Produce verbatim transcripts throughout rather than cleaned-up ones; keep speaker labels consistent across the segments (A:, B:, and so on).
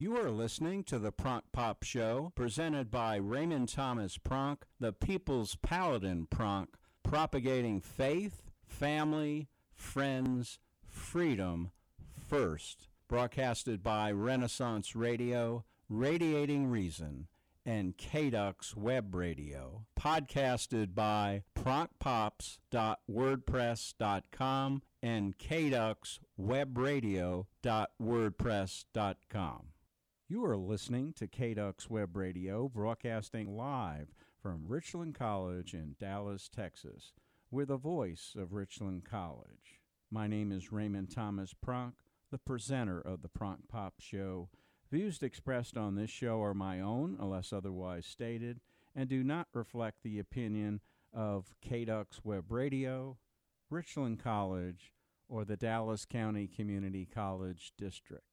A: You are listening to the Pronk Pop Show, presented by Raymond Thomas Pronk, the People's Paladin Pronk, propagating faith, family, friends, freedom first. Broadcasted by Renaissance Radio, Radiating Reason, and K D U X Web Radio. Podcasted by pronk pops dot wordpress dot com and K D U X web radio dot wordpress dot com. You are listening to K D U X Web Radio, broadcasting live from Richland College in Dallas, Texas. We're the voice of Richland College. My name is Raymond Thomas Pronk, the presenter of the Pronk Pop Show. Views expressed on this show are my own, unless otherwise stated, and do not reflect the opinion of K D U X Web Radio, Richland College, or the Dallas County Community College District.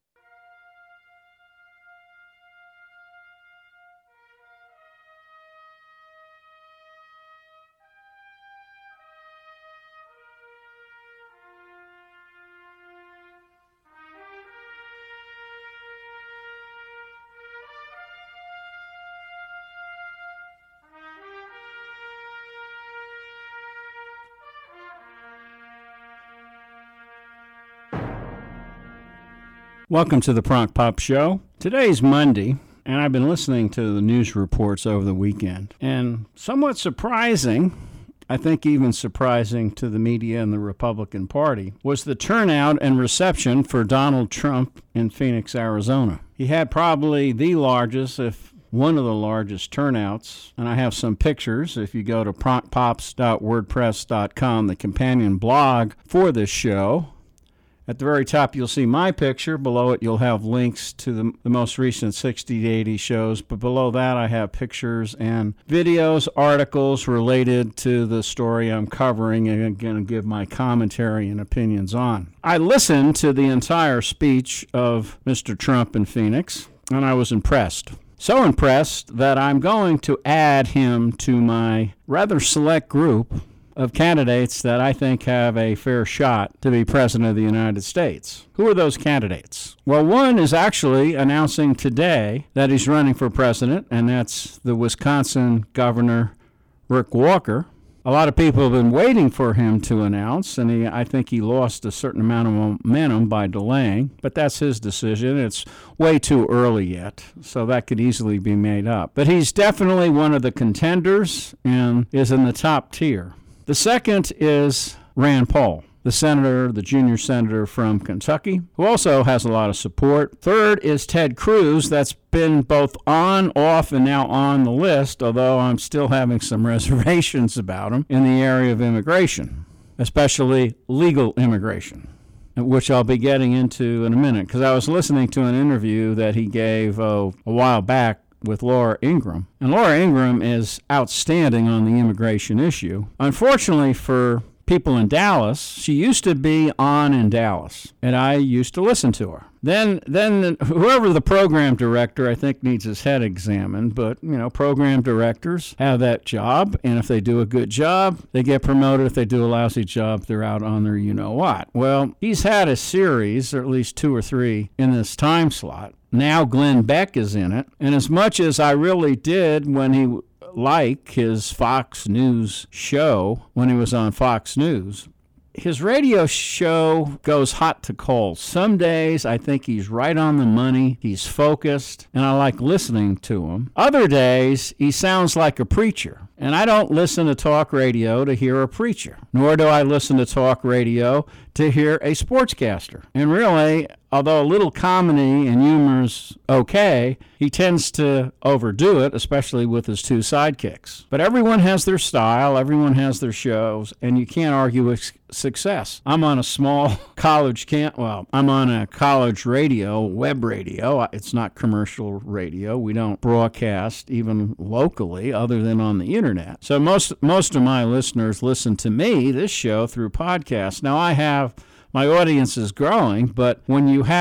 A: Welcome to the Pronk Pop Show. Today's Monday, and I've been listening to the news reports over the weekend. And somewhat surprising, I think even surprising to the media and the Republican Party, was the turnout and reception for Donald Trump in Phoenix, Arizona. He had probably the largest, if one of the largest turnouts, and I have some pictures. If you go to pronk pops dot wordpress dot com, the companion blog for this show, at the very top, you'll see my picture. Below it, you'll have links to the, the most recent sixty to eighty shows. But below that, I have pictures and videos, articles related to the story I'm covering, and I'm going to give my commentary and opinions on. I listened to the entire speech of Mister Trump in Phoenix, and I was impressed. So impressed that I'm going to add him to my rather select group of candidates that I think have a fair shot to be president of the United States. Who are those candidates? Well, one is actually announcing today that he's running for president, and that's the Wisconsin Governor Rick Walker. A lot of people have been waiting for him to announce, and he, I think he lost a certain amount of momentum by delaying, but that's his decision. It's way too early yet, so that could easily be made up. But he's definitely one of the contenders and is in the top tier. The second is Rand Paul, the senator, the junior senator from Kentucky, who also has a lot of support. Third is Ted Cruz. That's been both on, off, and now on the list, although I'm still having some reservations about him in the area of immigration, especially legal immigration, which I'll be getting into in a minute, because I was listening to an interview that he gave oh, a while back with Laura Ingraham. And Laura Ingraham is outstanding on the immigration issue. Unfortunately for people in Dallas, she used to be on in Dallas, and I used to listen to her. Then then whoever the program director, I think, needs his head examined, but, you know, program directors have that job, and if they do a good job, they get promoted. If they do a lousy job, they're out on their you-know-what. Well, he's had a series, or at least two or three, in this time slot. Now Glenn Beck is in it, and as much as I really did when he like his Fox News show, when he was on Fox News, his radio show goes hot to cold. Some days I think he's right on the money, he's focused, and I like listening to him. Other days he sounds like a preacher, and I don't listen to talk radio to hear a preacher, nor do I listen to talk radio to hear a sportscaster. And really, although a little comedy and humor's okay, he tends to overdo it, especially with his two sidekicks. But everyone has their style, everyone has their shows, and you can't argue with success. I'm on a small college camp, well, I'm on a college radio, web radio. It's not commercial radio. We don't broadcast even locally other than on the internet. So most most of my listeners listen to me, this show, through podcasts. Now I have My audience is growing, but when you have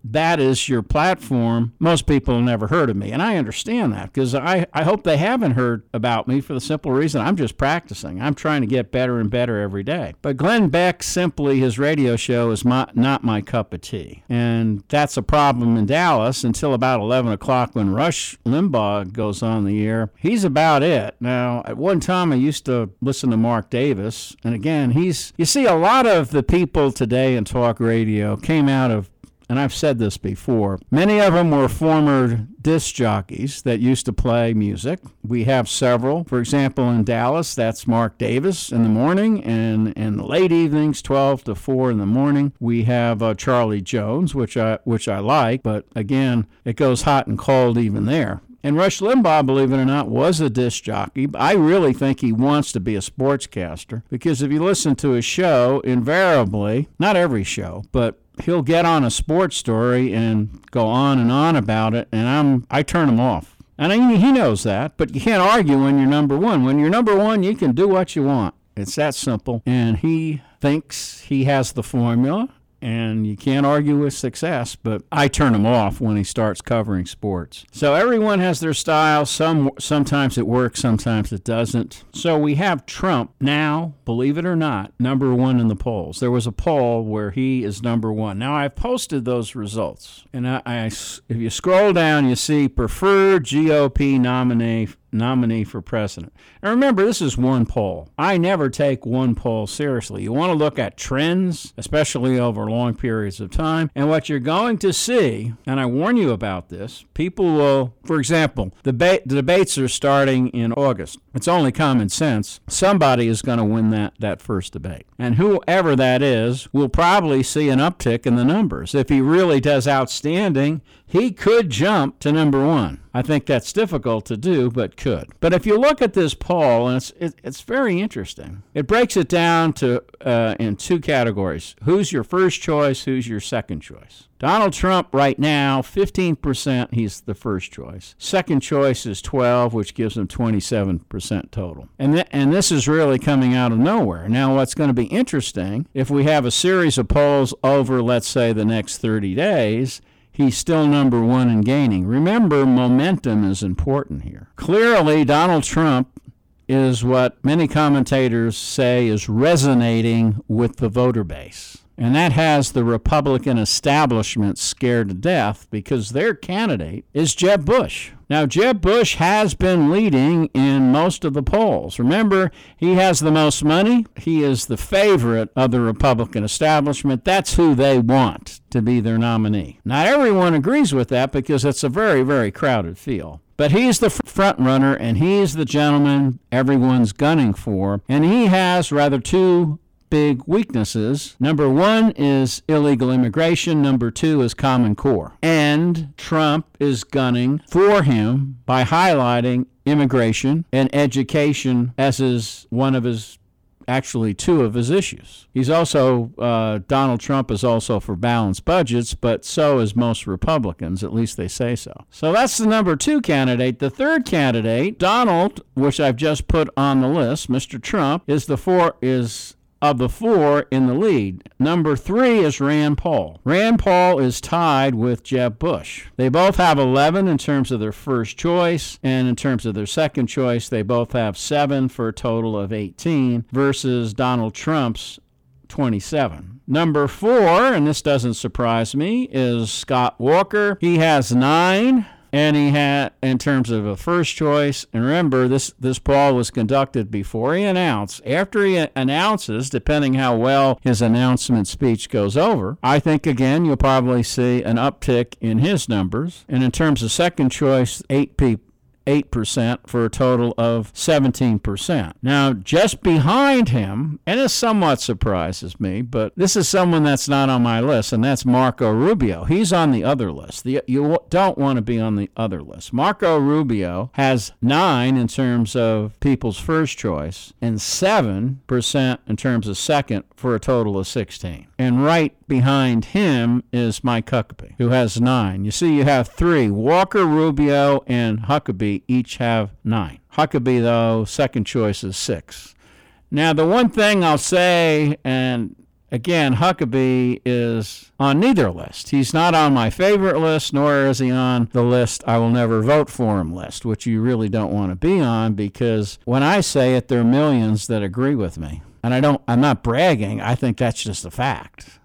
A: that is your platform, most people have never heard of me. And I understand that because I, I hope they haven't heard about me for the simple reason I'm just practicing. I'm trying to get better and better every day. But Glenn Beck, simply his radio show is my, not my cup of tea. And that's a problem in Dallas until about eleven o'clock when Rush Limbaugh goes on the air. He's about it. Now, at one time I used to listen to Mark Davis. And again, he's, you see, a lot of the people today in talk radio came out of, and I've said this before, many of them were former disc jockeys that used to play music. We have several. For example, in Dallas, that's Mark Davis in the morning, and in the late evenings, twelve to four in the morning, we have uh, Charlie Jones, which I which I like, but again, it goes hot and cold even there. And Rush Limbaugh, believe it or not, was a disc jockey. I really think he wants to be a sportscaster because if you listen to his show, invariably, not every show, but he'll get on a sports story and go on and on about it, and I'm I turn him off. And I, he knows that, but you can't argue when you're number one. When you're number one, you can do what you want. It's that simple. And he thinks he has the formula, and you can't argue with success, but I turn him off when he starts covering sports. So everyone has their style. Some Sometimes it works, sometimes it doesn't. So we have Trump now, believe it or not, number one in the polls. There was a poll where he is number one. Now, I've posted those results, and I, I, if you scroll down, you see preferred G O P nominee nominee for president. And remember, this is one poll. I never take one poll seriously. You want to look at trends, especially over long periods of time. And what you're going to see, and I warn you about this, people will, for example, the, ba- the debates are starting in August. It's only common sense. Somebody is going to win that, that first debate. And whoever that is will probably see an uptick in the numbers. If he really does outstanding, he could jump to number one. I think that's difficult to do, but could. But if you look at this poll, and it's it, it's very interesting. It breaks it down to uh, in two categories. Who's your first choice? Who's your second choice? Donald Trump right now, fifteen percent, he's the first choice. Second choice is twelve, which gives him twenty-seven percent total. And, th- and this is really coming out of nowhere. Now, what's going to be interesting, if we have a series of polls over, let's say, the next thirty days, he's still number one and gaining. Remember, momentum is important here. Clearly, Donald Trump is what many commentators say is resonating with the voter base. And that has the Republican establishment scared to death because their candidate is Jeb Bush. Now, Jeb Bush has been leading in most of the polls. Remember, he has the most money. He is the favorite of the Republican establishment. That's who they want to be their nominee. Not everyone agrees with that because it's a very, very crowded field. But he's the front runner, and he's the gentleman everyone's gunning for. And he has rather two big weaknesses. Number one is illegal immigration. Number two is Common Core. And Trump is gunning for him by highlighting immigration and education as his one of his actually two of his issues. He's also, uh, Donald Trump is also for balanced budgets, but so is most Republicans, at least they say so. So that's the number two candidate. The third candidate, Donald, which I've just put on the list, Mister Trump, is the four, is of the four in the lead. Number three is Rand Paul. Rand Paul is tied with Jeb Bush. They both have eleven in terms of their first choice, and in terms of their second choice, they both have seven for a total of eighteen versus Donald Trump's twenty-seven. Number four, and this doesn't surprise me, is Scott Walker. He has nine. And he had, in terms of a first choice, and remember, this, this poll was conducted before he announced. After he announces, depending how well his announcement speech goes over, I think, again, you'll probably see an uptick in his numbers. And in terms of second choice, eight people. eight percent for a total of seventeen percent. Now, just behind him, and this somewhat surprises me, but this is someone that's not on my list, and that's Marco Rubio. He's on the other list. The, you don't want to be on the other list. Marco Rubio has nine in terms of people's first choice and seven percent in terms of second for a total of sixteen. And right behind him is Mike Huckabee, who has nine. You see, you have three. Walker, Rubio, and Huckabee each have nine. Huckabee, though, second choice is six. Now, the one thing I'll say, and again, Huckabee is on neither list. He's not on my favorite list, nor is he on the list I will never vote for him list, which you really don't want to be on, because when I say it, there are millions that agree with me. And I don't, I'm not bragging. I think that's just a fact.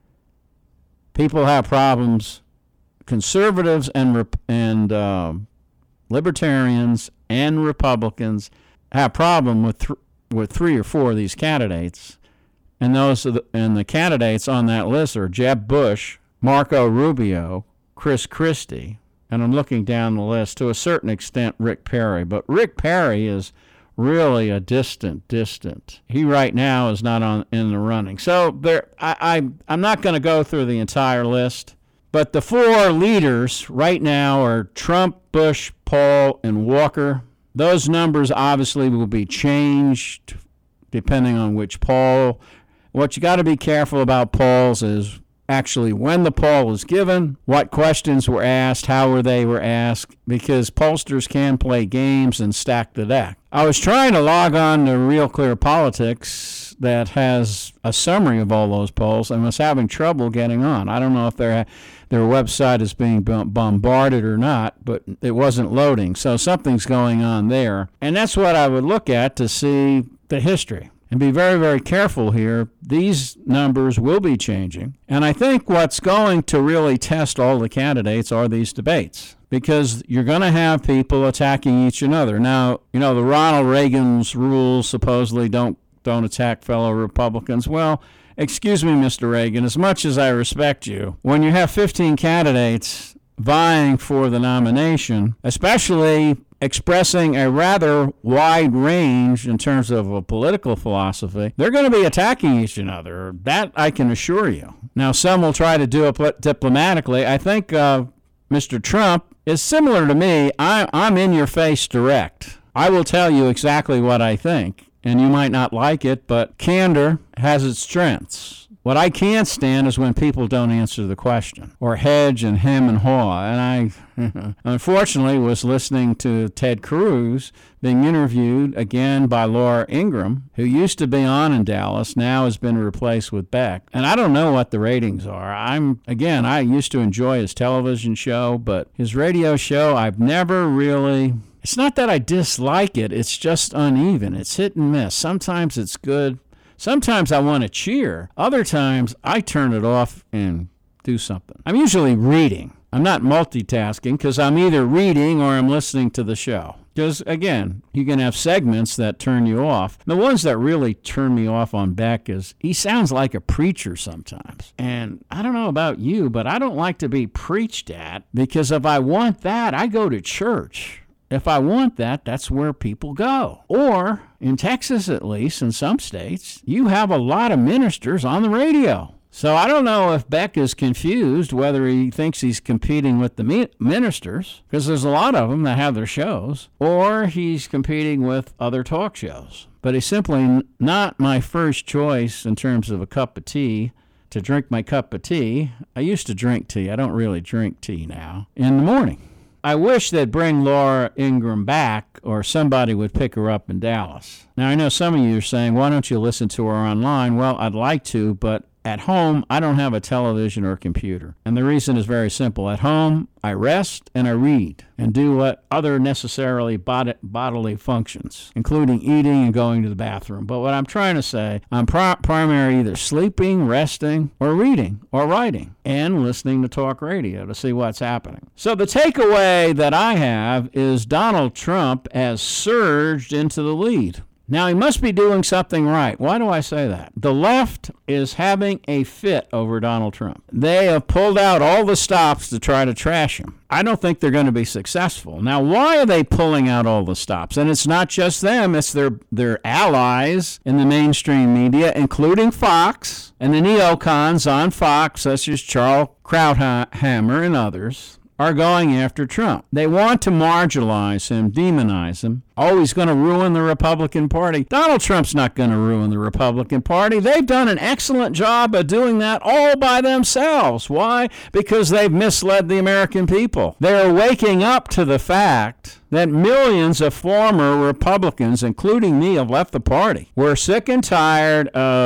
A: People have problems. Conservatives and and uh, libertarians and Republicans have a problem with th- with three or four of these candidates, and those are the, and the candidates on that list are Jeb Bush, Marco Rubio, Chris Christie, and I'm looking down the list to a certain extent Rick Perry, but Rick Perry is really a distant, distant. He right now is not on in the running. So there, I, I I'm not going to go through the entire list. But the four leaders right now are Trump, Bush, Paul, and Walker. Those numbers obviously will be changed depending on which poll. What you got to be careful about polls is actually when the poll was given, what questions were asked, how were they were asked, because pollsters can play games and stack the deck. I was trying to log on to Real Clear Politics that has a summary of all those polls and was having trouble getting on. I don't know if their their website is being bombarded or not, but it wasn't loading. So something's going on there. And that's what I would look at to see the history. And be very, very careful here. These numbers will be changing. And I think what's going to really test all the candidates are these debates, because you're going to have people attacking each another. Now, you know, the Ronald Reagan's rules supposedly don't don't attack fellow Republicans. Well, excuse me, Mister Reagan, as much as I respect you, when you have fifteen candidates vying for the nomination, especially expressing a rather wide range in terms of a political philosophy, they're going to be attacking each other. That I can assure you. Now, some will try to do it diplomatically. I think uh, Mister Trump is similar to me. I, I'm in your face direct. I will tell you exactly what I think, and you might not like it, but candor has its strengths. What I can't stand is when people don't answer the question or hedge and hem and haw. And I, unfortunately, was listening to Ted Cruz being interviewed again by Laura Ingraham, who used to be on in Dallas, now has been replaced with Beck. And I don't know what the ratings are. I'm, again, I used to enjoy his television show, but his radio show, I've never really... It's not that I dislike it. It's just uneven. It's hit and miss. Sometimes it's good. Sometimes I want to cheer. Other times I turn it off and do something. I'm usually reading. I'm not multitasking because I'm either reading or I'm listening to the show. Because, again, you can have segments that turn you off. The ones that really turn me off on Beck is he sounds like a preacher sometimes. And I don't know about you, but I don't like to be preached at, because if I want that, I go to church. If I want that, that's where people go. Or, in Texas at least, in some states, you have a lot of ministers on the radio. So I don't know if Beck is confused whether he thinks he's competing with the ministers, because there's a lot of them that have their shows, or he's competing with other talk shows. But he's simply not my first choice in terms of a cup of tea, to drink my cup of tea. I used to drink tea. I don't really drink tea now. In the morning. I wish they'd bring Laura Ingraham back, or somebody would pick her up in Dallas. Now, I know some of you are saying, why don't you listen to her online? Well, I'd like to, but at home, I don't have a television or a computer. And the reason is very simple. At home, I rest and I read and do what other necessarily bod- bodily functions, including eating and going to the bathroom. But what I'm trying to say, I'm pri- primary either sleeping, resting, or reading, or writing, and listening to talk radio to see what's happening. So the takeaway that I have is Donald Trump has surged into the lead. Now, he must be doing something right. Why do I say that? The left is having a fit over Donald Trump. They have pulled out all the stops to try to trash him. I don't think they're going to be successful. Now, why are they pulling out all the stops? And it's not just them. It's their, their allies in the mainstream media, including Fox and the neocons on Fox, such as Charles Krauthammer and others, are going after Trump. They want to marginalize him, demonize him. Oh, he's going to ruin the Republican Party. Donald Trump's not going to ruin the Republican Party. They've done an excellent job of doing that all by themselves. Why? Because they've misled the American people. They're waking up to the fact that millions of former Republicans, including me, have left the party. We're sick and tired of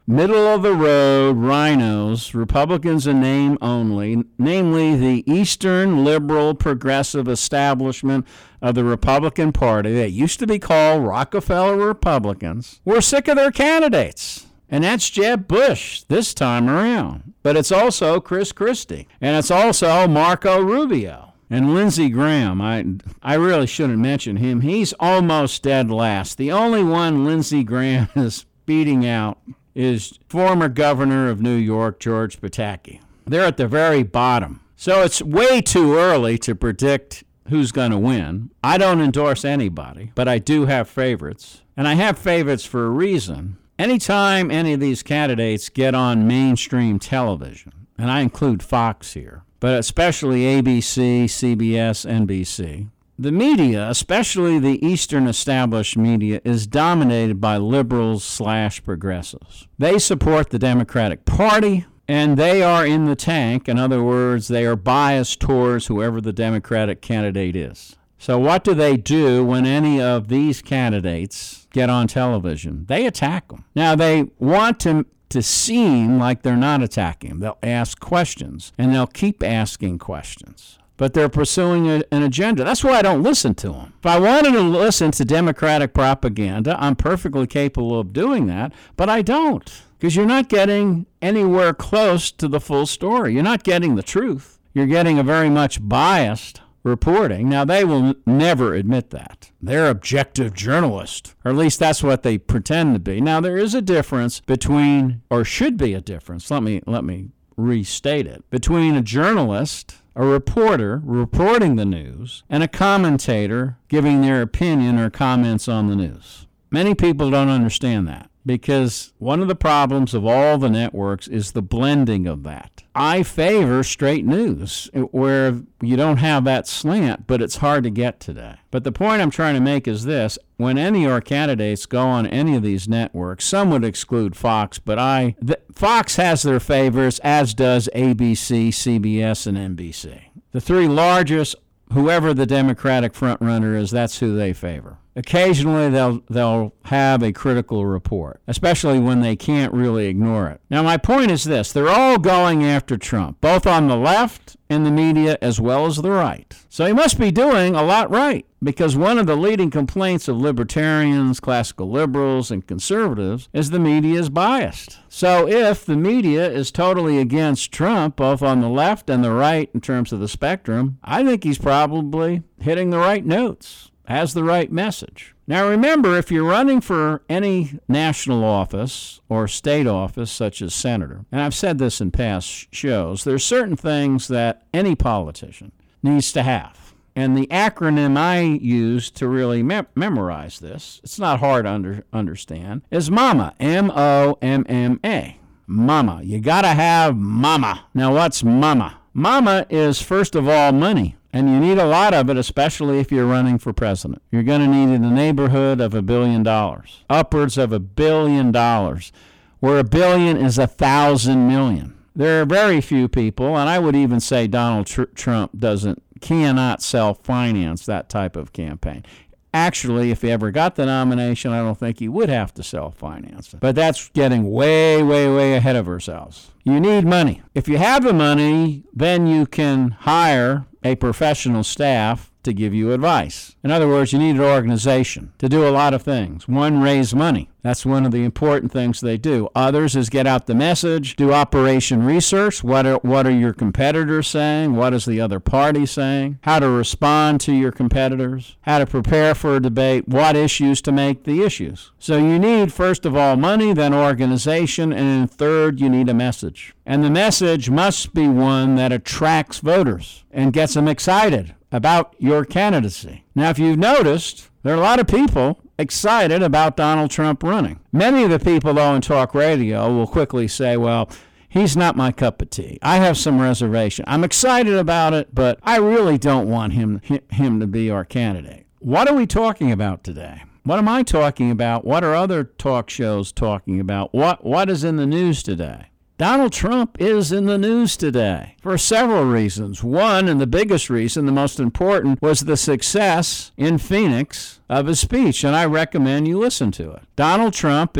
A: middle-of-the-road rhinos, Republicans in name only, namely the Eastern liberal progressive establishment of the Republican Party that used to be called Rockefeller Republicans, we're sick of their candidates. And that's Jeb Bush this time around. But it's also Chris Christie. And it's also Marco Rubio. And Lindsey Graham, I I really shouldn't mention him. He's almost dead last. The only one Lindsey Graham is beating out is former governor of New York, George Pataki. They're at the very bottom. So it's way too early to predict who's going to win. I don't endorse anybody, but I do have favorites. And I have favorites for a reason. Anytime any of these candidates get on mainstream television, and I include Fox here, but especially A B C, C B S, N B C, the media, especially the Eastern established media, is dominated by liberals slash progressives. They support the Democratic Party, and they are in the tank. In other words, they are biased towards whoever the Democratic candidate is. So what do they do when any of these candidates get on television? They attack them. Now, they want to to seem like they're not attacking them. They'll ask questions, and they'll keep asking questions. But they're pursuing a, an agenda. That's why I don't listen to them. If I wanted to listen to Democratic propaganda, I'm perfectly capable of doing that, but I don't, because you're not getting anywhere close to the full story. You're not getting the truth. You're getting a very much biased reporting. Now, they will never admit that. They're objective journalists, or at least that's what they pretend to be. Now, there is a difference between, or should be a difference, let me let me restate it, between a journalist, a reporter reporting the news, and a commentator giving their opinion or comments on the news. Many people don't understand that, because one of the problems of all the networks is the blending of that. I favor straight news, where you don't have that slant, but it's hard to get today. But the point I'm trying to make is this. When any of our candidates go on any of these networks, some would exclude Fox, but I the, Fox has their favorites, as does A B C, C B S, and N B C. The three largest, whoever the Democratic frontrunner is, that's who they favor. Occasionally, they'll they'll have a critical report, especially when they can't really ignore it. Now, my point is this. They're all going after Trump, both on the left in the media as well as the right. So he must be doing a lot right, because one of the leading complaints of libertarians, classical liberals, and conservatives is the media is biased. So if the media is totally against Trump, both on the left and the right in terms of the spectrum, I think he's probably hitting the right notes, has the right message. Now remember, if you're running for any national office or state office, such as senator, and I've said this in past shows, there's certain things that any politician needs to have. And the acronym I use to really mem- memorize this, it's not hard to under- understand, is MOMMA, M O M M A. MOMMA. You got to have MOMMA. Now what's MOMMA? MOMMA is, first of all, money. And you need a lot of it, especially if you're running for president. You're going to need in the neighborhood of a billion dollars, upwards of a billion dollars, where a billion is a thousand million. There are very few people, and I would even say Donald Tr- Trump doesn't, cannot self-finance that type of campaign. Actually, if he ever got the nomination, I don't think he would have to self-finance it. But that's getting way, way, way ahead of ourselves. You need money. If you have the money, then you can hire a professional staff to give you advice. In other words, you need an organization to do a lot of things. One, raise money. That's one of the important things they do. Others is get out the message, do operation research. What are, what are your competitors saying? What is the other party saying? How to respond to your competitors? How to prepare for a debate? What issues to make the issues? So you need, first of all, money, then organization, and then third, you need a message. And the message must be one that attracts voters and gets them excited about your candidacy. Now, if you've noticed, there are a lot of people excited about Donald Trump running. Many of the people, though, in talk radio will quickly say, well, he's not my cup of tea. I have some reservation. I'm excited about it, but I really don't want him, him to be our candidate. What are we talking about today? What am I talking about? What are other talk shows talking about? What What is in the news today? Donald Trump is in the news today for several reasons. One, and the biggest reason, the most important, was the success in Phoenix of his speech, and I recommend you listen to it. Donald Trump is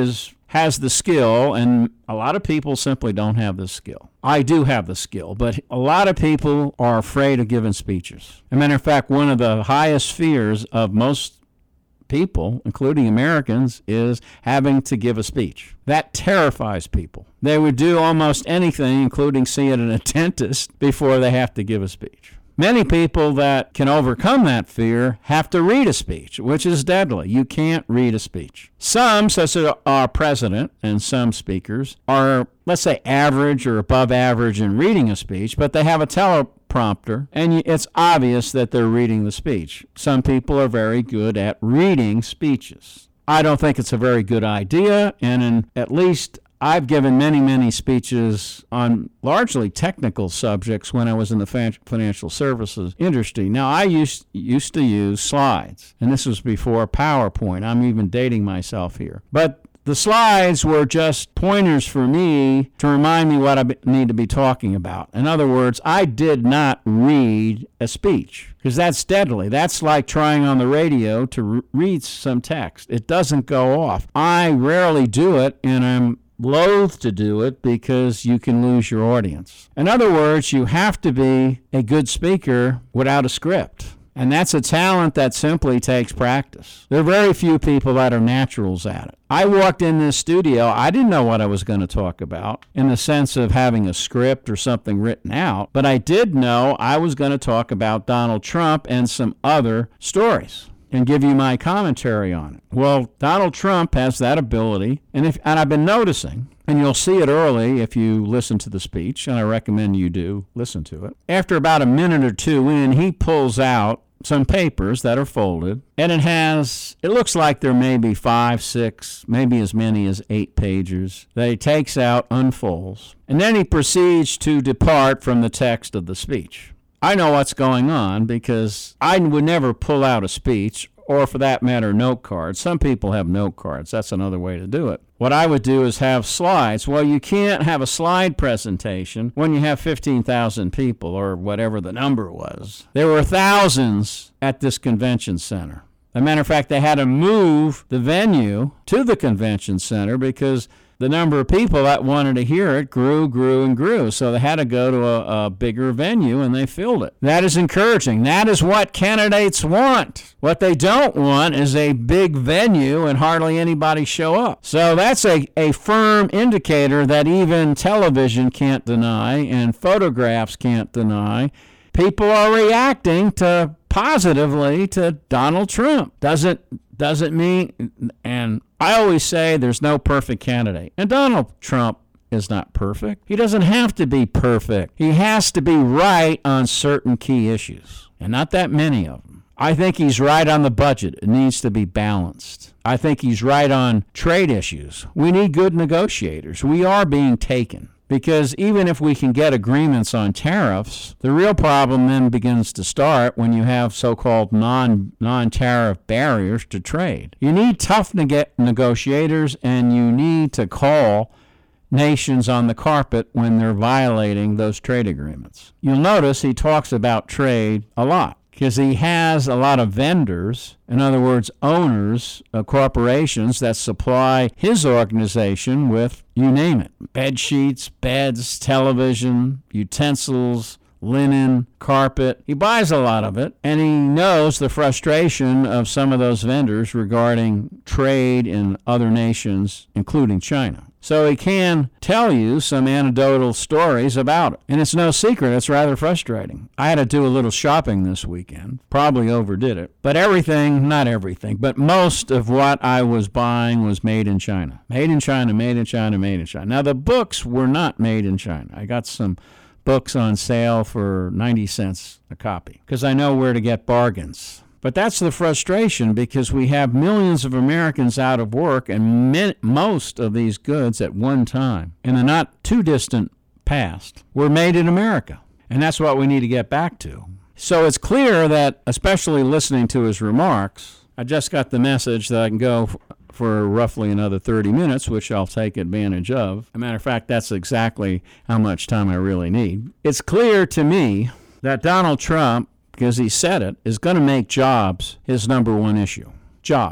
A: has the skill, and a lot of people simply don't have the skill. I do have the skill, but a lot of people are afraid of giving speeches. As a matter of fact, one of the highest fears of most people, including Americans, is having to give a speech. That terrifies people. They would do almost anything, including seeing a dentist, before they have to give a speech. Many people that can overcome that fear have to read a speech, which is deadly. You can't read a speech. Some, such as our president and some speakers, are, let's say, average or above average in reading a speech, but they have a teleprompter, and it's obvious that they're reading the speech. Some people are very good at reading speeches. I don't think it's a very good idea, and in at least I've given many, many speeches on largely technical subjects when I was in the financial services industry. Now, I used used to use slides, and this was before PowerPoint. I'm even dating myself here. But the slides were just pointers for me to remind me what I need to be talking about. In other words, I did not read a speech, because that's deadly. That's like trying on the radio to re- read some text. It doesn't go off. I rarely do it, and I'm loath to do it because you can lose your audience. In other words, you have to be a good speaker without a script. And that's a talent that simply takes practice. There are very few people that are naturals at it. I walked in this studio, I didn't know what I was going to talk about in the sense of having a script or something written out, but I did know I was going to talk about Donald Trump and some other stories and give you my commentary on it. Well, Donald Trump has that ability, and if and I've been noticing, and you'll see it early if you listen to the speech, and I recommend you do listen to it. After about a minute or two in, he pulls out some papers that are folded, and it has, it looks like there may be five, six, maybe as many as eight pages that he takes out, unfolds, and then he proceeds to depart from the text of the speech. I know what's going on because I would never pull out a speech, or for that matter, note cards. Some people have note cards. That's another way to do it. What I would do is have slides. Well, you can't have a slide presentation when you have fifteen thousand people, or whatever the number was. There were thousands at this convention center. As a matter of fact, they had to move the venue to the convention center because the number of people that wanted to hear it grew, grew, and grew. So they had to go to a, a bigger venue, and they filled it. That is encouraging. That is what candidates want. What they don't want is a big venue and hardly anybody show up. So that's a, a firm indicator that even television can't deny and photographs can't deny. People are reacting to positively to Donald Trump. Doesn't doesn't mean, and I always say there's no perfect candidate. And Donald Trump is not perfect. He doesn't have to be perfect. He has to be right on certain key issues, and not that many of them. I think he's right on the budget. It needs to be balanced. I think he's right on trade issues. We need good negotiators. We are being taken. Because even if we can get agreements on tariffs, the real problem then begins to start when you have so-called non, non-tariff barriers to trade. You need tough neg- negotiators, and you need to call nations on the carpet when they're violating those trade agreements. You'll notice he talks about trade a lot, because he has a lot of vendors, in other words, owners of corporations that supply his organization with, you name it, bed sheets, beds, television, utensils, linen, carpet. He buys a lot of it, and he knows the frustration of some of those vendors regarding trade in other nations, including China. So he can tell you some anecdotal stories about it. And it's no secret, it's rather frustrating. I had to do a little shopping this weekend. Probably overdid it. But everything, not everything, but most of what I was buying was made in China. Made in China, made in China, made in China. Now, the books were not made in China. I got some books on sale for ninety cents a copy because I know where to get bargains. But that's the frustration, because we have millions of Americans out of work, and min- most of these goods at one time, in the not too distant past, were made in America. And that's what we need to get back to. So it's clear that, especially listening to his remarks, I just got the message that I can go f- for roughly another thirty minutes, which I'll take advantage of. As a matter of fact, that's exactly how much time I really need. It's clear to me that Donald Trump, because he said it, is going to make jobs his number one issue. Jobs.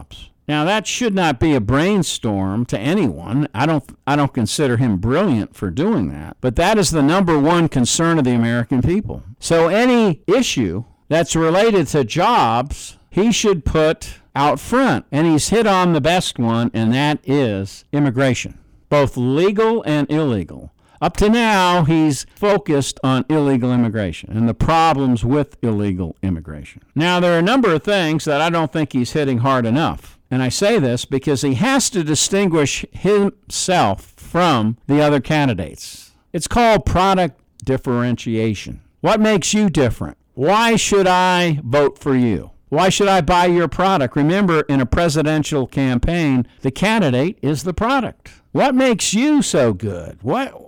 A: Now, that should not be a brainstorm to anyone. I don't I don't consider him brilliant for doing that. But that is the number one concern of the American people. So any issue that's related to jobs, he should put out front. And he's hit on the best one, and that is immigration, both legal and illegal. Up to now, he's focused on illegal immigration and the problems with illegal immigration. Now, there are a number of things that I don't think he's hitting hard enough. And I say this because he has to distinguish himself from the other candidates. It's called product differentiation. What makes you different? Why should I vote for you? Why should I buy your product? Remember, in a presidential campaign, the candidate is the product. What makes you so good? What?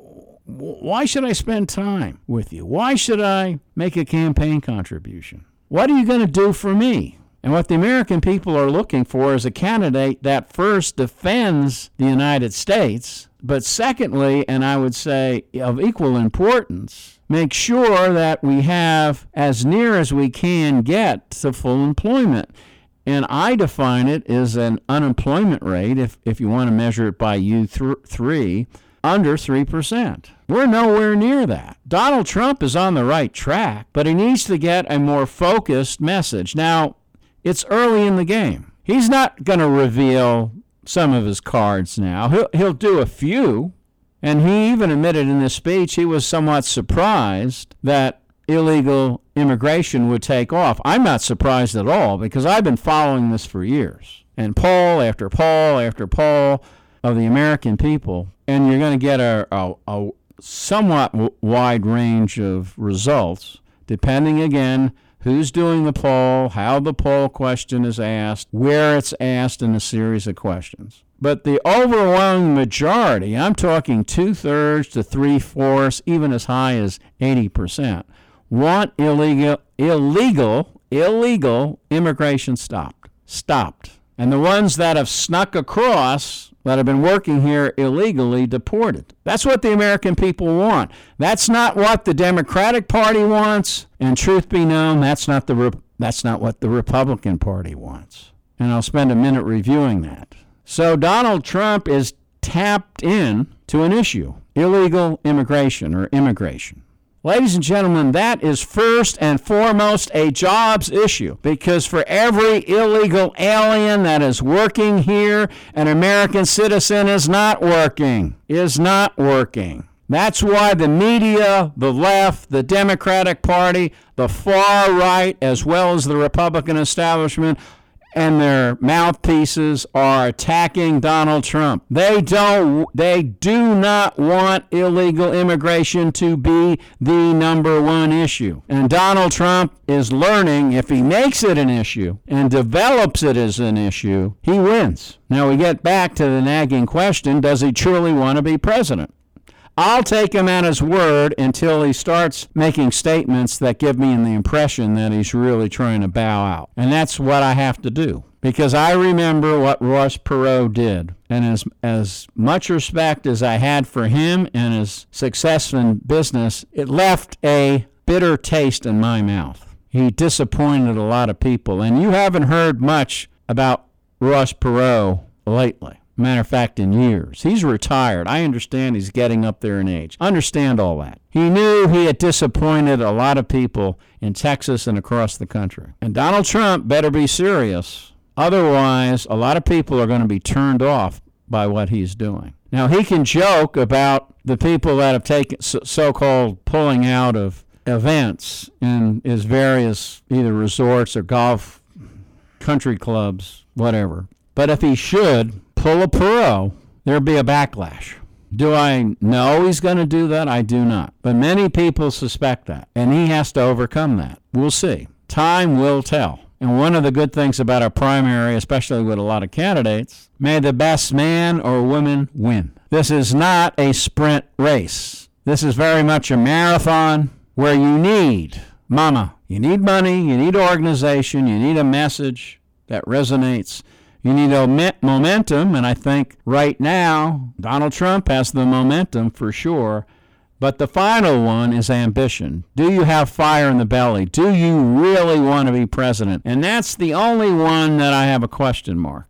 A: Why should I spend time with you? Why should I make a campaign contribution? What are you going to do for me? And what the American people are looking for is a candidate that first defends the United States, but secondly, and I would say of equal importance, make sure that we have as near as we can get to full employment. And I define it as an unemployment rate, if, if you want to measure it by U three, under three percent. We're nowhere near that. Donald Trump is on the right track, but he needs to get a more focused message. Now, it's early in the game. He's not going to reveal some of his cards now. He'll, he'll do a few, and he even admitted in this speech he was somewhat surprised that illegal immigration would take off. I'm not surprised at all because I've been following this for years. And poll after poll after poll of the American people, and you're going to get a, a, a somewhat w- wide range of results, depending, again, who's doing the poll, how the poll question is asked, where it's asked in a series of questions. But the overwhelming majority, I'm talking two-thirds to three-fourths, even as high as eighty percent, want illegal, illegal, illegal immigration stopped. Stopped. And the ones that have snuck across, that have been working here illegally, deported. That's what the American people want. That's not what the Democratic Party wants. And truth be known, that's not the Re- that's not what the Republican Party wants. And I'll spend a minute reviewing that. So Donald Trump is tapped in to an issue, illegal immigration or immigration. Ladies and gentlemen, that is first and foremost a jobs issue, because for every illegal alien that is working here, an American citizen is not working, is not working. That's why the media, the left, the Democratic Party, the far right, as well as the Republican establishment, and their mouthpieces are attacking Donald Trump. They don't, they do not want illegal immigration to be the number one issue. And Donald Trump is learning, if he makes it an issue and develops it as an issue, he wins. Now we get back to the nagging question, does he truly want to be president? I'll take him at his word until he starts making statements that give me the impression that he's really trying to bow out. And that's what I have to do, because I remember what Ross Perot did. And as, as much respect as I had for him and his success in business, it left a bitter taste in my mouth. He disappointed a lot of people. And you haven't heard much about Ross Perot lately. Matter of fact, in years. He's retired. I understand he's getting up there in age. Understand all that. He knew he had disappointed a lot of people in Texas and across the country. And Donald Trump better be serious. Otherwise, a lot of people are going to be turned off by what he's doing. Now, he can joke about the people that have taken so-called pulling out of events in his various either resorts or golf country clubs, whatever. But if he should pull a Perot, there'll be a backlash. Do I know he's going to do that? I do not. But many people suspect that, and he has to overcome that. We'll see. Time will tell. And one of the good things about a primary, especially with a lot of candidates, may the best man or woman win. This is not a sprint race. This is very much a marathon where you need, mama, you need money, you need organization, you need a message that resonates. You need a momentum, and I think right now Donald Trump has the momentum for sure. But the final one is ambition. Do you have fire in the belly? Do you really want to be president? And that's the only one that I have a question mark.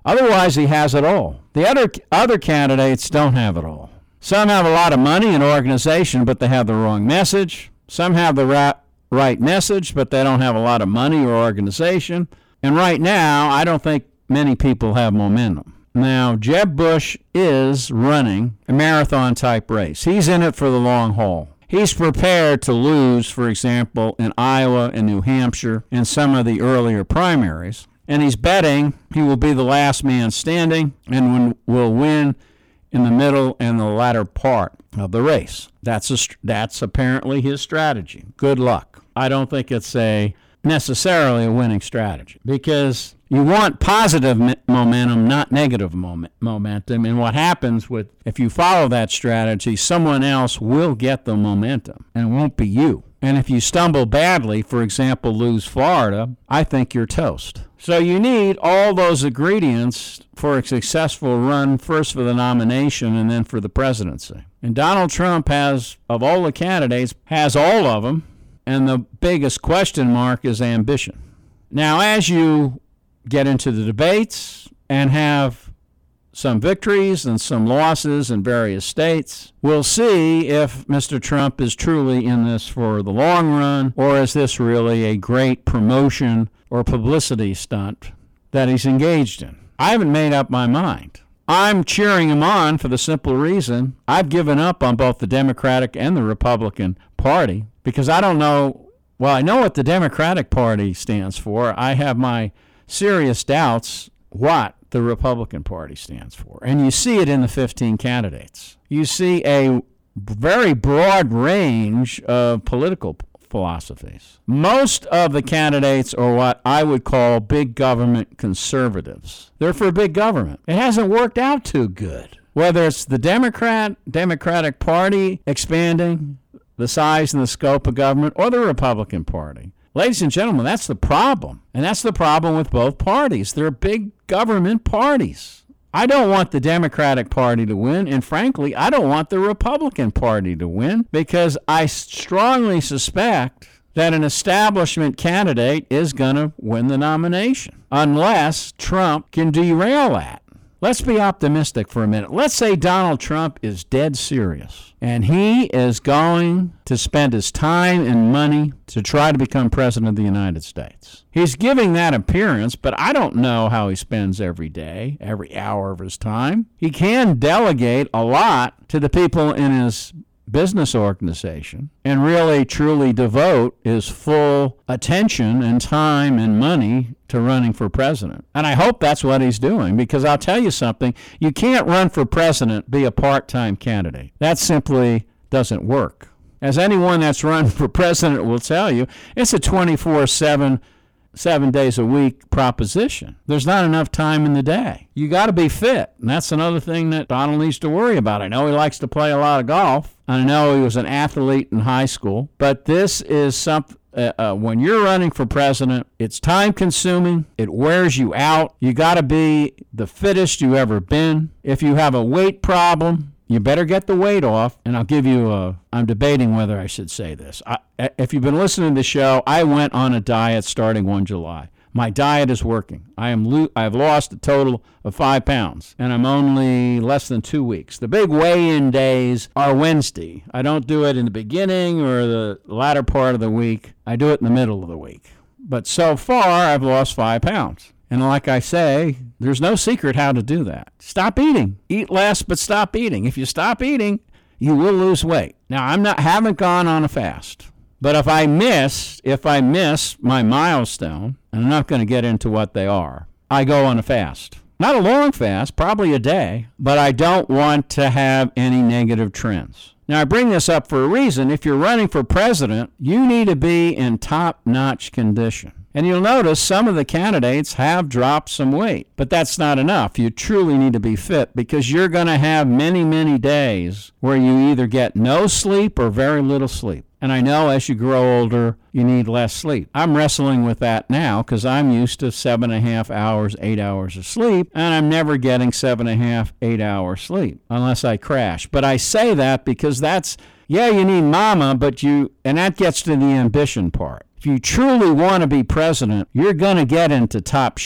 A: Otherwise, he has it all. The other other candidates don't have it all. Some have a lot of money and organization, but they have the wrong message. Some have the right, right message, but they don't have a lot of money or organization. And right now, I don't think many people have momentum. Now, Jeb Bush is running a marathon-type race. He's in it for the long haul. He's prepared to lose, for example, in Iowa and New Hampshire and some of the earlier primaries. And he's betting he will be the last man standing and will win in the middle and the latter part of the race. That's a, that's apparently his strategy. Good luck. I don't think it's a necessarily a winning strategy because you want positive momentum, not negative moment, momentum. And what happens with if you follow that strategy, someone else will get the momentum and it won't be you. And if you stumble badly, for example, lose Florida, I think you're toast. So you need all those ingredients for a successful run, first for the nomination and then for the presidency. And Donald Trump has, of all the candidates, has all of them. And the biggest question mark is ambition. Now, as you get into the debates and have some victories and some losses in various states, we'll see if Mister Trump is truly in this for the long run, or is this really a great promotion or publicity stunt that he's engaged in. I haven't made up my mind. I'm cheering him on for the simple reason I've given up on both the Democratic and the Republican Party because I don't know, well, I know what the Democratic Party stands for. I have my serious doubts what the Republican Party stands for. And you see it in the fifteen candidates. You see a very broad range of political philosophies. Most of the candidates are what I would call big government conservatives. They're for big government. It hasn't worked out too good. Whether it's the Democrat, Democratic Party expanding the size and the scope of government, or the Republican Party. Ladies and gentlemen, that's the problem. And that's the problem with both parties. They're big government parties. I don't want the Democratic Party to win, and frankly, I don't want the Republican Party to win because I strongly suspect that an establishment candidate is going to win the nomination unless Trump can derail that. Let's be optimistic for a minute. Let's say Donald Trump is dead serious and he is going to spend his time and money to try to become president of the United States. He's giving that appearance, but I don't know how he spends every day, every hour of his time. He can delegate a lot to the people in his business organization and really truly devote his full attention and time and money to running for president. And I hope that's what he's doing because I'll tell you something, you can't run for president, be a part-time candidate. That simply doesn't work. As anyone that's run for president will tell you, it's a twenty-four seven seven days a week proposition. There's not enough time in the day. You got to be fit, and that's another thing that Donald needs to worry about. I know he likes to play a lot of golf. I know he was an athlete in high school, but this is something, uh, uh, when you're running for president, it's time consuming. It wears you out. You got to be the fittest you've ever been. If you have a weight problem, you better get the weight off, and I'll give you a, I'm debating whether I should say this. I, if you've been listening to the show, I went on a diet starting the first of July. My diet is working. I am lo- I've lost a total of five pounds, and I'm only less than two weeks. The big weigh-in days are Wednesday. I don't do it in the beginning or the latter part of the week. I do it in the middle of the week. But so far, I've lost five pounds. And like I say, there's no secret how to do that. Stop eating. Eat less, but stop eating. If you stop eating, you will lose weight. Now, I'm not haven't gone on a fast. But if I miss, if I miss my milestone, and I'm not going to get into what they are, I go on a fast. Not a long fast, probably a day, but I don't want to have any negative trends. Now, I bring this up for a reason. If you're running for president, you need to be in top-notch condition. And you'll notice some of the candidates have dropped some weight, but that's not enough. You truly need to be fit because you're going to have many, many days where you either get no sleep or very little sleep. And I know as you grow older, you need less sleep. I'm wrestling with that now because I'm used to seven and a half hours, eight hours of sleep, and I'm never getting seven and a half, eight hours sleep unless I crash. But I say that because that's, yeah, you need mama, but you, and that gets to the ambition part. If you truly want to be president, you're going to get into top shape.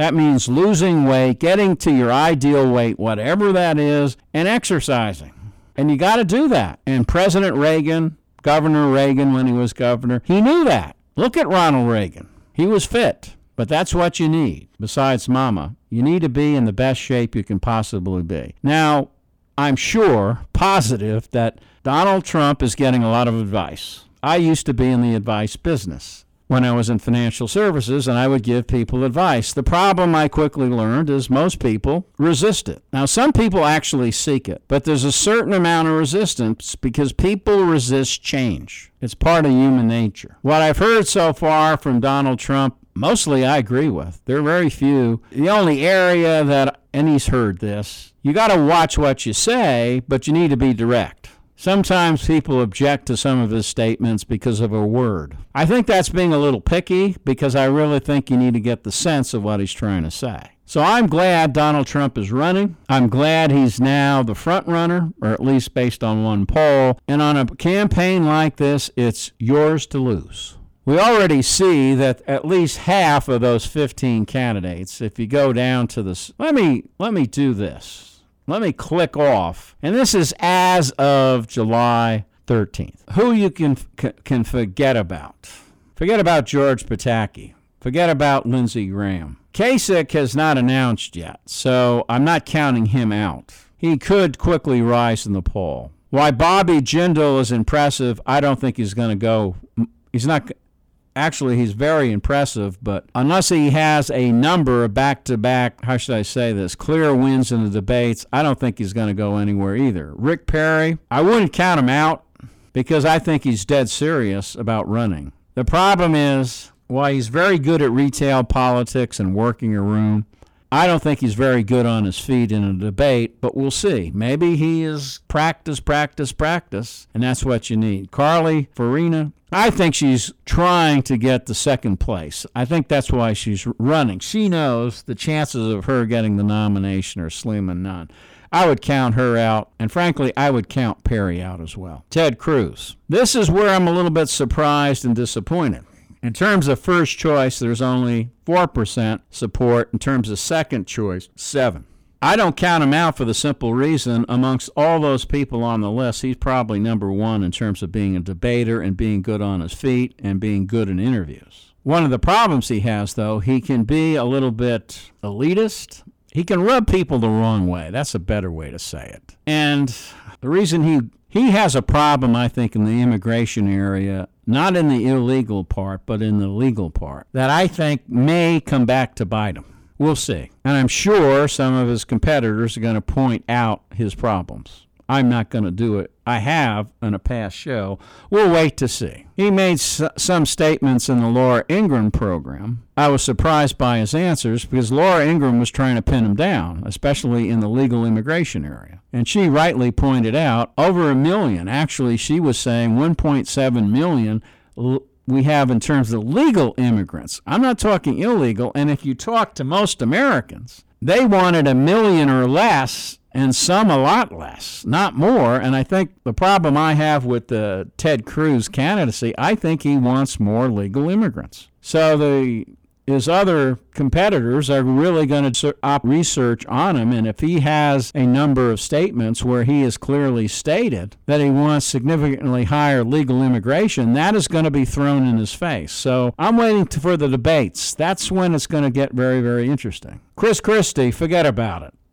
A: That means losing weight, getting to your ideal weight, whatever that is, and exercising. And you got to do that. And President Reagan, Governor Reagan, when he was governor, he knew that. Look at Ronald Reagan. He was fit. But that's what you need. Besides mama, you need to be in the best shape you can possibly be. Now, I'm sure, positive, that Donald Trump is getting a lot of advice. I used to be in the advice business when I was in financial services, and I would give people advice. The problem I quickly learned is most people resist it. Now, some people actually seek it, but there's a certain amount of resistance because people resist change. It's part of human nature. What I've heard so far from Donald Trump, mostly I agree with. There are very few. The only area that, and he's heard this, you got to watch what you say, but you need to be direct. Sometimes people object to some of his statements because of a word. I think that's being a little picky because I really think you need to get the sense of what he's trying to say. So I'm glad Donald Trump is running. I'm glad he's now the front runner, or at least based on one poll. And on a campaign like this, it's yours to lose. We already see that at least half of those fifteen candidates, if you go down to this, let me let me do this. Let me click off, and this is as of July thirteenth. Who you can can forget about. Forget about George Pataki. Forget about Lindsey Graham. Kasich has not announced yet, so I'm not counting him out. He could quickly rise in the poll. Why Bobby Jindal is impressive, I don't think he's going to go. He's not. Actually, he's very impressive, but unless he has a number of back-to-back, how should I say this, clear wins in the debates, I don't think he's going to go anywhere either. Rick Perry, I wouldn't count him out because I think he's dead serious about running. The problem is, while he's very good at retail politics and working a room, I don't think he's very good on his feet in a debate, but we'll see. Maybe he is practice, practice, practice, and that's what you need. Carly Fiorina, I think she's trying to get the second place. I think that's why she's running. She knows the chances of her getting the nomination are slim and none. I would count her out, and frankly, I would count Perry out as well. Ted Cruz. This is where I'm a little bit surprised and disappointed. In terms of first choice, there's only four percent support. In terms of second choice, seven. I don't count him out for the simple reason, amongst all those people on the list, he's probably number one in terms of being a debater and being good on his feet and being good in interviews. One of the problems he has, though, he can be a little bit elitist. He can rub people the wrong way. That's a better way to say it. And the reason he he has a problem, I think, in the immigration area, not in the illegal part, but in the legal part, that I think may come back to bite him. We'll see. And I'm sure some of his competitors are going to point out his problems. I'm not going to do it. I have in a past show. We'll wait to see. He made s- some statements in the Laura Ingraham program. I was surprised by his answers because Laura Ingraham was trying to pin him down, especially in the legal immigration area. And she rightly pointed out over a million. Actually, she was saying one point seven million l- we have in terms of legal immigrants. I'm not talking illegal. And if you talk to most Americans, they wanted a million or less, and some a lot less, not more. And I think the problem I have with the Ted Cruz candidacy, I think he wants more legal immigrants. So the his other competitors are really going to research on him, and if he has a number of statements where he has clearly stated that he wants significantly higher legal immigration, that is going to be thrown in his face. So I'm waiting to, for the debates. That's when it's going to get very, very interesting. Chris Christie, forget about it.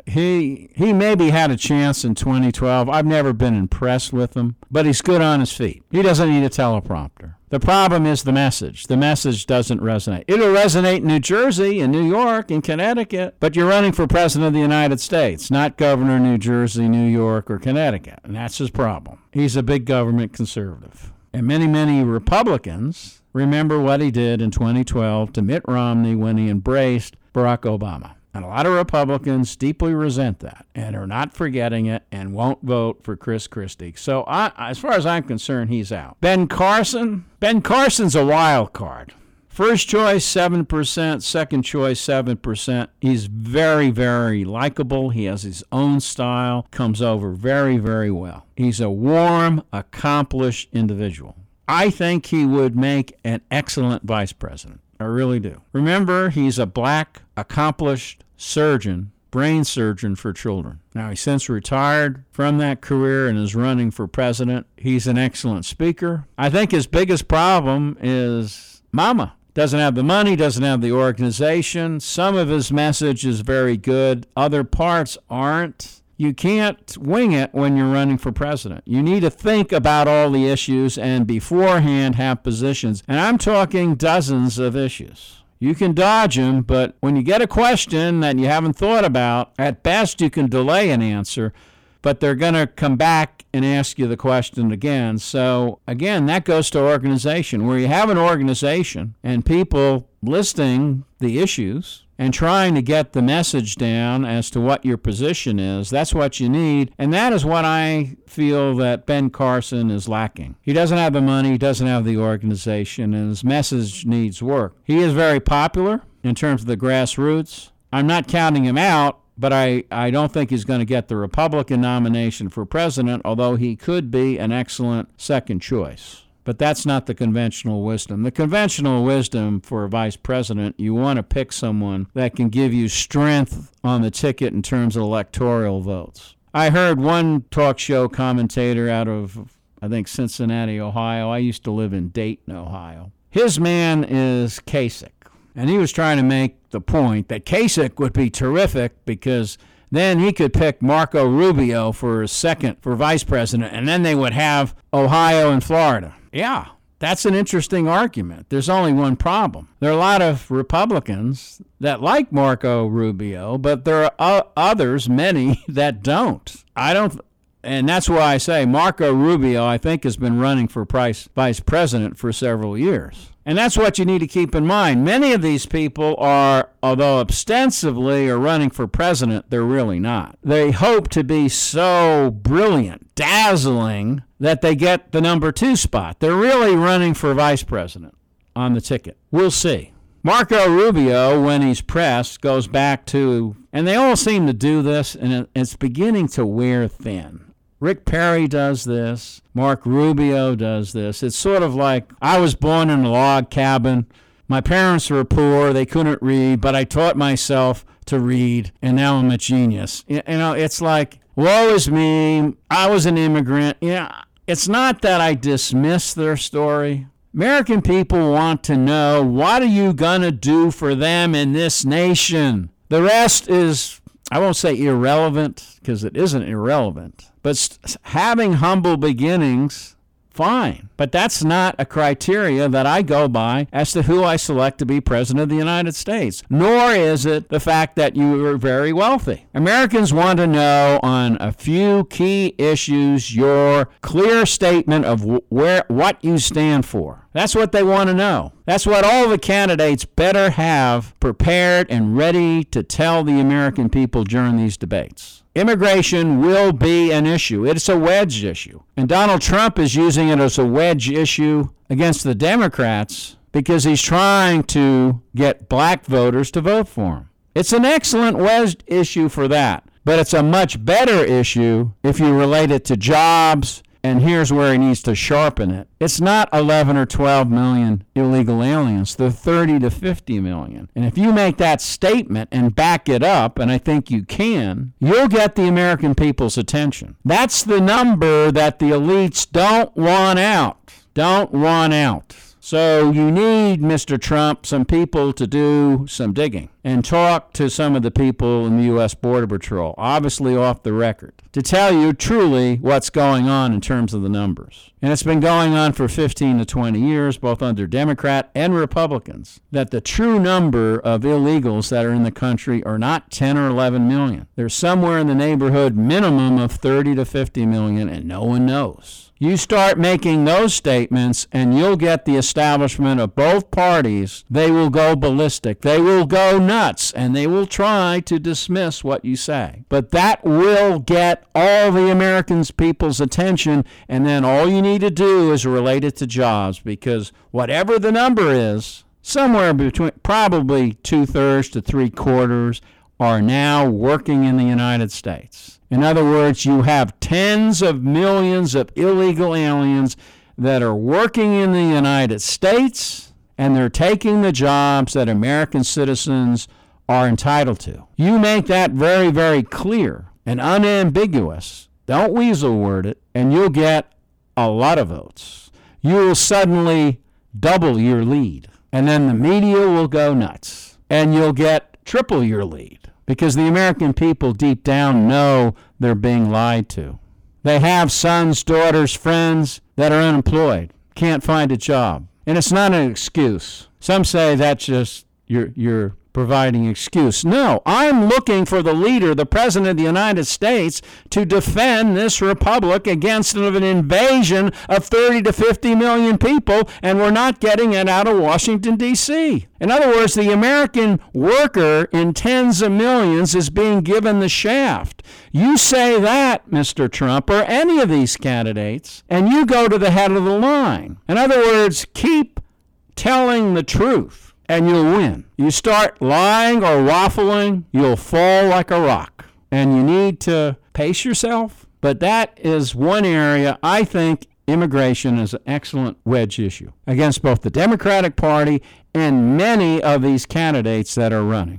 A: He he maybe had a chance in twenty twelve. I've never been impressed with him, but he's good on his feet. He doesn't need a teleprompter. The problem is the message. The message doesn't resonate. It'll resonate in New Jersey, in New York, in Connecticut, but you're running for president of the United States, not governor of New Jersey, New York, or Connecticut, and that's his problem. He's a big government conservative. And many, many Republicans remember what he did in twenty twelve to Mitt Romney when he embraced Barack Obama. And a lot of Republicans deeply resent that and are not forgetting it and won't vote for Chris Christie. So I, as far as I'm concerned, he's out. Ben Carson, Ben Carson's a wild card. First choice, seven percent. Second choice, seven percent. He's very, very likable. He has his own style, comes over very, very well. He's a warm, accomplished individual. I think he would make an excellent vice president. I really do. Remember, he's a black accomplished surgeon, brain surgeon for children. Now, he's since retired from that career and is running for president. He's an excellent speaker. I think his biggest problem is mama. Doesn't have the money, doesn't have the organization. Some of his message is very good. Other parts aren't. You can't wing it when you're running for president. You need to think about all the issues and beforehand have positions. And I'm talking dozens of issues. You can dodge them, but when you get a question that you haven't thought about, at best you can delay an answer, but they're going to come back and ask you the question again. So, again, that goes to organization. Where you have an organization and people listing the issues and trying to get the message down as to what your position is, that's what you need. And that is what I feel that Ben Carson is lacking. He doesn't have the money, he doesn't have the organization, and his message needs work. He is very popular in terms of the grassroots. I'm not counting him out, but I, I don't think he's going to get the Republican nomination for president, although he could be an excellent second choice. But that's not the conventional wisdom. The conventional wisdom for a vice president, you want to pick someone that can give you strength on the ticket in terms of electoral votes. I heard one talk show commentator out of, I think, Cincinnati, Ohio. I used to live in Dayton, Ohio. His man is Kasich. And he was trying to make the point that Kasich would be terrific because then he could pick Marco Rubio for a second for vice president, and then they would have Ohio and Florida. Yeah, that's an interesting argument. There's only one problem. There are a lot of Republicans that like Marco Rubio, but there are others, many, that don't. I don't... And that's why I say Marco Rubio, I think, has been running for vice president for several years. And that's what you need to keep in mind. Many of these people are, although ostensibly are running for president, they're really not. They hope to be so brilliant, dazzling, that they get the number two spot. They're really running for vice president on the ticket. We'll see. Marco Rubio, when he's pressed, goes back to, and they all seem to do this, and it's beginning to wear thin. Rick Perry does this. Mark Rubio does this. It's sort of like, I was born in a log cabin. My parents were poor. They couldn't read, but I taught myself to read, and now I'm a genius. You know, it's like, woe is me. I was an immigrant. Yeah, it's not that I dismiss their story. American people want to know, what are you going to do for them in this nation? The rest is, I won't say irrelevant, because it isn't irrelevant. But having humble beginnings, fine. But that's not a criteria that I go by as to who I select to be president of the United States. Nor is it the fact that you are very wealthy. Americans want to know on a few key issues your clear statement of where what you stand for. That's what they want to know. That's what all the candidates better have prepared and ready to tell the American people during these debates. Immigration will be an issue. It's a wedge issue. And Donald Trump is using it as a wedge issue against the Democrats because he's trying to get black voters to vote for him. It's an excellent wedge issue for that. But it's a much better issue if you relate it to jobs. And here's where he needs to sharpen it. It's not eleven or twelve million illegal aliens. They're thirty to fifty million. And if you make that statement and back it up, and I think you can, you'll get the American people's attention. That's the number that the elites don't want out. Don't want out. So you need, Mister Trump, some people to do some digging and talk to some of the people in the U S Border Patrol, obviously off the record, to tell you truly what's going on in terms of the numbers. And it's been going on for fifteen to twenty years, both under Democrat and Republicans, that the true number of illegals that are in the country are not ten or eleven million. They're somewhere in the neighborhood minimum of thirty to fifty million, and no one knows. You start making those statements and you'll get the establishment of both parties. They will go ballistic. They will go nuts, and they will try to dismiss what you say. But that will get all the Americans' people's attention, and then all you need to do is relate it to jobs, because whatever the number is, somewhere between probably two-thirds to three-quarters are now working in the United States. In other words, you have tens of millions of illegal aliens that are working in the United States, and they're taking the jobs that American citizens are entitled to. You make that very, very clear and unambiguous. Don't weasel word it, and you'll get a lot of votes. You'll suddenly double your lead, and then the media will go nuts, and you'll get triple your lead because the American people deep down know they're being lied to. They have sons, daughters, friends that are unemployed, can't find a job, and it's not an excuse. Some say that's just you're you're providing excuse. No, I'm looking for the leader, the President of the United States, to defend this republic against an invasion of thirty to fifty million people, and we're not getting it out of Washington, D C. In other words, the American worker in tens of millions is being given the shaft. You say that, Mister Trump, or any of these candidates, and you go to the head of the line. In other words, keep telling the truth, and you'll win. You start lying or waffling, you'll fall like a rock. And you need to pace yourself. But that is one area I think immigration is an excellent wedge issue against both the Democratic Party and many of these candidates that are running.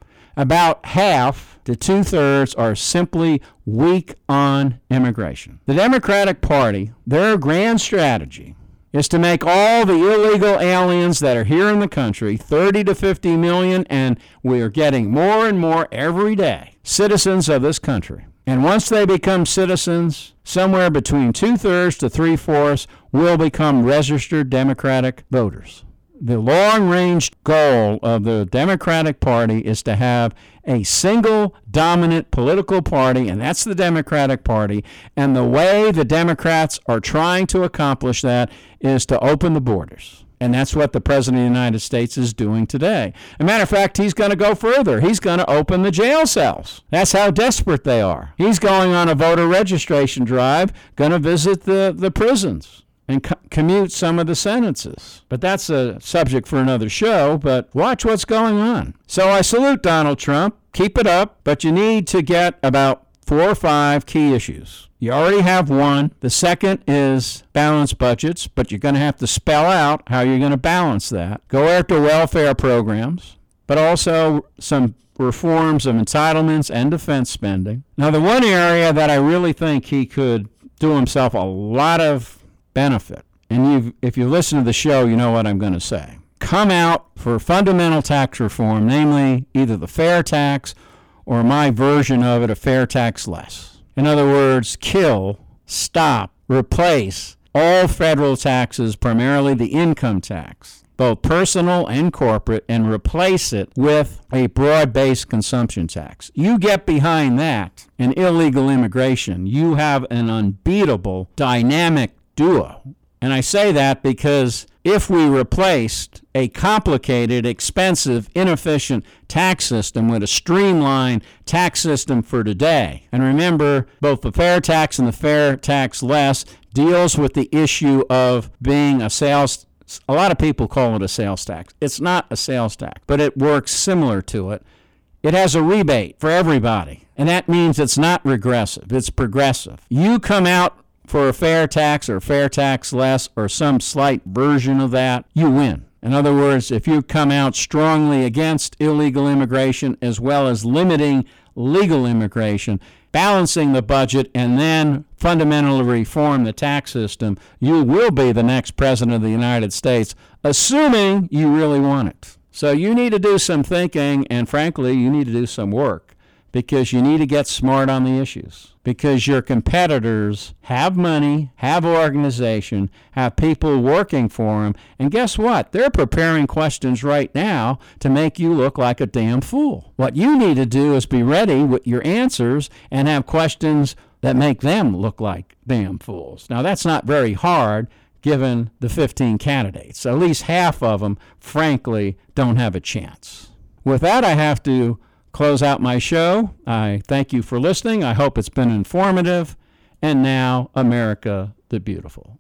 A: About half to two-thirds are simply weak on immigration. The Democratic Party, their grand strategy is to make all the illegal aliens that are here in the country, thirty to fifty million, and we are getting more and more every day, citizens of this country. And once they become citizens, somewhere between two-thirds to three-fourths will become registered Democratic voters. The long-range goal of the Democratic Party is to have a single dominant political party, and that's the Democratic Party. And the way the Democrats are trying to accomplish that is to open the borders. And that's what the President of the United States is doing today. As a matter of fact, he's going to go further. He's going to open the jail cells. That's how desperate they are. He's going on a voter registration drive, going to visit the, the prisons and co- commute some of the sentences. But that's a subject for another show, but watch what's going on. So I salute Donald Trump. Keep it up, but you need to get about four or five key issues. You already have one. The second is balanced budgets, but you're going to have to spell out how you're going to balance that. Go after welfare programs, but also some reforms of entitlements and defense spending. Now, the one area that I really think he could do himself a lot of benefit, and you've, if you listen to the show, you know what I'm going to say. Come out for fundamental tax reform, namely either the fair tax or my version of it, a fair tax less. In other words, kill, stop, replace all federal taxes, primarily the income tax, both personal and corporate, and replace it with a broad-based consumption tax. You get behind that and illegal immigration, you have an unbeatable dynamic duo. And I say that because if we replaced a complicated, expensive, inefficient tax system with a streamlined tax system for today, and remember, both the fair tax and the fair tax less deals with the issue of being a sales, a lot of people call it a sales tax. It's not a sales tax, but it works similar to it. It has a rebate for everybody, and that means it's not regressive, it's progressive. You come out for a fair tax or fair tax less or some slight version of that, you win. In other words, if you come out strongly against illegal immigration as well as limiting legal immigration, balancing the budget, and then fundamentally reform the tax system, you will be the next president of the United States, assuming you really want it. So you need to do some thinking, and frankly, you need to do some work, because you need to get smart on the issues. Because your competitors have money, have organization, have people working for them, and guess what? They're preparing questions right now to make you look like a damn fool. What you need to do is be ready with your answers and have questions that make them look like damn fools. Now, that's not very hard given the fifteen candidates. At least half of them, frankly, don't have a chance. With that, I have to close out my show. I thank you for listening. I hope it's been informative. And now, America the Beautiful.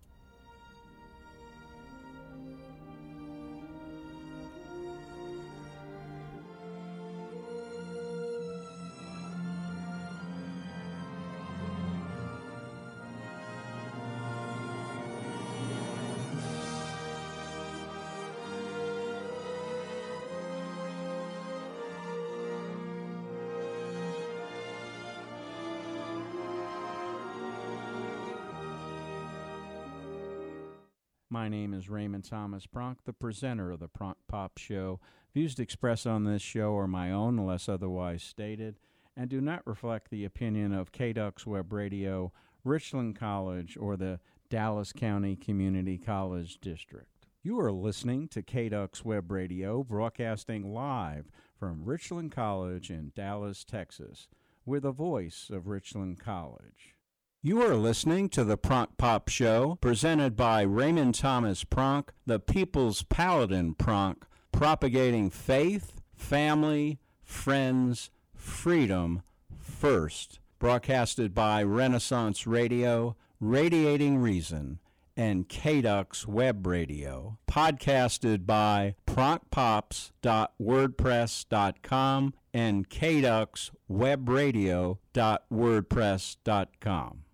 A: My name is Raymond Thomas Pronk, the presenter of the Pronk Pop Show. Views expressed on this show are my own unless otherwise stated and do not reflect the opinion of K D U X Web Radio, Richland College, or the Dallas County Community College District. You are listening to K D U X Web Radio, broadcasting live from Richland College in Dallas, Texas. We're the voice of Richland College. You are listening to the Pronk Pop Show, presented by Raymond Thomas Pronk, the People's Paladin Pronk, propagating faith, family, friends, freedom first. Broadcasted by Renaissance Radio, Radiating Reason, and K D U X Web Radio. Podcasted by pronk pops dot wordpress dot com and K D U X web radio dot wordpress dot com.